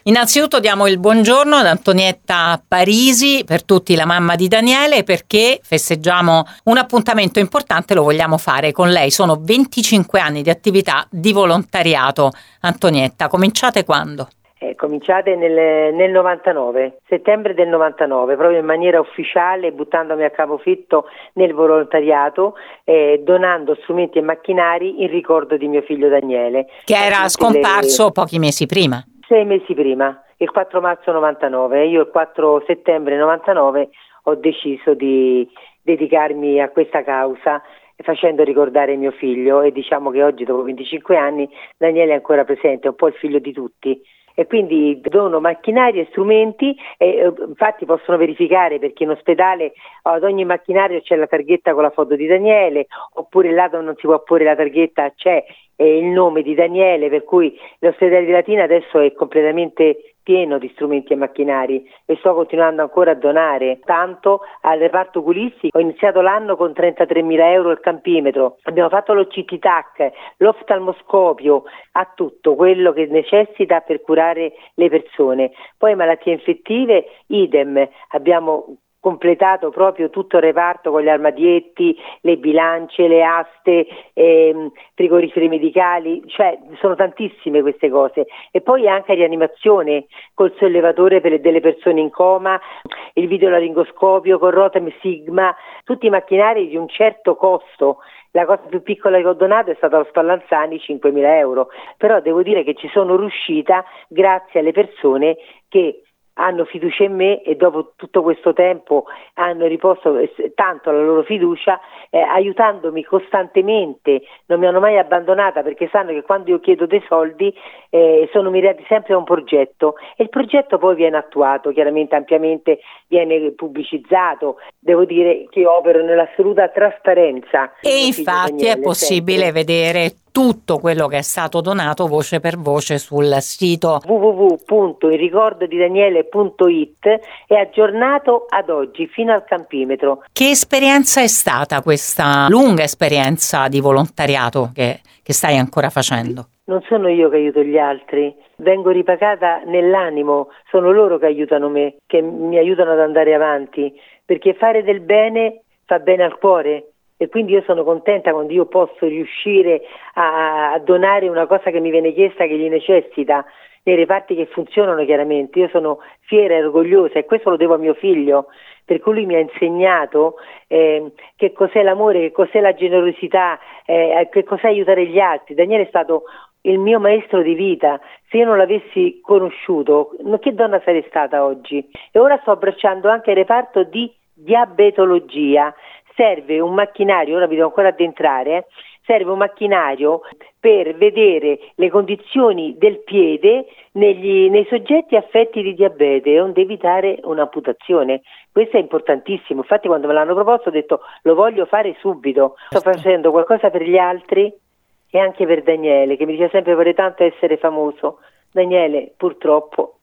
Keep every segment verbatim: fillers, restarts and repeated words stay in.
Innanzitutto diamo il buongiorno ad Antonietta Parisi, per tutti la mamma di Daniele, perché festeggiamo un appuntamento importante, lo vogliamo fare con lei. Sono venticinque anni di attività di volontariato. Antonietta, cominciate quando? Eh, cominciate nel, nel novantanove, settembre del novantanove, proprio in maniera ufficiale, buttandomi a capofitto nel volontariato, eh, donando strumenti e macchinari in ricordo di mio figlio Daniele. Che era scomparso le... pochi mesi prima. Sei mesi prima, il quattro marzo novantanove. Io il quattro settembre novantanove ho deciso di dedicarmi a questa causa, facendo ricordare mio figlio, e diciamo che oggi, dopo venticinque anni, Daniele è ancora presente, è un po' il figlio di tutti. E quindi dono macchinari e strumenti, e infatti possono verificare, perché in ospedale ad ogni macchinario c'è la targhetta con la foto di Daniele, oppure là dove non si può porre la targhetta c'è eh, il nome di Daniele, per cui l'ospedale di Latina adesso è completamente pieno di strumenti e macchinari, e sto continuando ancora a donare tanto al reparto oculistico. Ho iniziato l'anno con trentatremila euro il campimetro, abbiamo fatto lo C T TAC, l'oftalmoscopio, a tutto quello che necessita per curare le persone. Poi malattie infettive, idem, abbiamo completato proprio tutto il reparto con gli armadietti, le bilance, le aste, ehm, frigoriferi medicali, cioè sono tantissime queste cose. E poi anche rianimazione col sollevatore per le, delle persone in coma, il videolaringoscopio con Rotem Sigma, tutti i macchinari di un certo costo. La cosa più piccola che ho donato è stata lo Spallanzani, cinquemila euro, però devo dire che ci sono riuscita grazie alle persone che hanno fiducia in me, e dopo tutto questo tempo hanno riposto tanto la loro fiducia, eh, aiutandomi costantemente, non mi hanno mai abbandonata, perché sanno che quando io chiedo dei soldi eh, sono mirati sempre a un progetto, e il progetto poi viene attuato, chiaramente ampiamente viene pubblicizzato. Devo dire che opero nell'assoluta trasparenza. E infatti Daniele, è possibile sempre vedere tutto quello che è stato donato voce per voce sul sito w w w punto il ricordo di daniele punto i t, è aggiornato ad oggi fino al campimetro. Che esperienza è stata questa lunga esperienza di volontariato che, che stai ancora facendo? Non sono io che aiuto gli altri, vengo ripagata nell'animo, sono loro che aiutano me, che mi aiutano ad andare avanti, perché fare del bene fa bene al cuore. E quindi io sono contenta quando io posso riuscire a, a donare una cosa che mi viene chiesta, che gli necessita, nei reparti che funzionano chiaramente. Io sono fiera e orgogliosa, e questo lo devo a mio figlio, per cui lui mi ha insegnato eh, che cos'è l'amore, che cos'è la generosità, eh, che cos'è aiutare gli altri. Daniele è stato il mio maestro di vita. Se io non l'avessi conosciuto, che donna sarei stata oggi? E ora sto abbracciando anche il reparto di diabetologia. Serve un macchinario, ora vi devo ancora addentrare, eh, serve un macchinario per vedere le condizioni del piede negli, nei soggetti affetti di diabete, onde evitare un'amputazione. Questo è importantissimo, infatti quando me l'hanno proposto ho detto lo voglio fare subito. Sto facendo qualcosa per gli altri e anche per Daniele, che mi dice sempre vorrei tanto essere famoso. Daniele purtroppo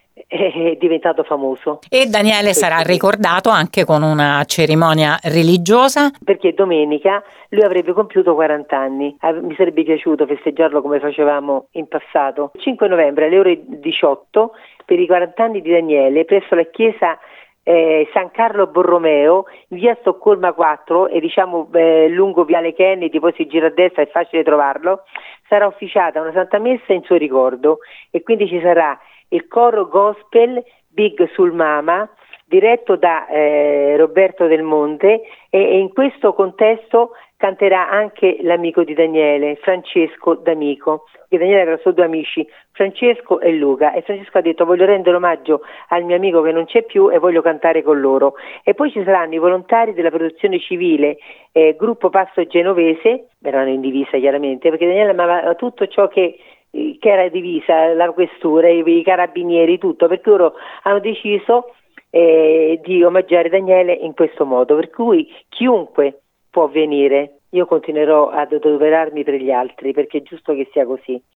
è diventato famoso. E Daniele sarà ricordato anche con una cerimonia religiosa, perché domenica lui avrebbe compiuto quaranta anni. Mi sarebbe piaciuto festeggiarlo come facevamo in passato. cinque novembre alle ore diciotto, per i quaranta anni di Daniele, presso la chiesa eh, San Carlo Borromeo, via Stoccolma quattro, e diciamo eh, lungo viale Kennedy, poi si gira a destra, è facile trovarlo, sarà officiata una santa messa in suo ricordo, e quindi ci sarà il coro gospel Big Sul Mama, diretto da eh, Roberto Del Monte, e, e in questo contesto canterà anche l'amico di Daniele, Francesco D'Amico, che Daniele aveva solo due amici, Francesco e Luca, e Francesco ha detto voglio rendere omaggio al mio amico che non c'è più e voglio cantare con loro. E poi ci saranno i volontari della protezione civile, eh, gruppo Passo Genovese, verranno in divisa chiaramente, perché Daniele amava tutto ciò che che era divisa, la questura, i, i carabinieri, tutto, perché loro hanno deciso eh, di omaggiare Daniele in questo modo, per cui chiunque può venire. Io continuerò ad adoperarmi per gli altri, perché è giusto che sia così.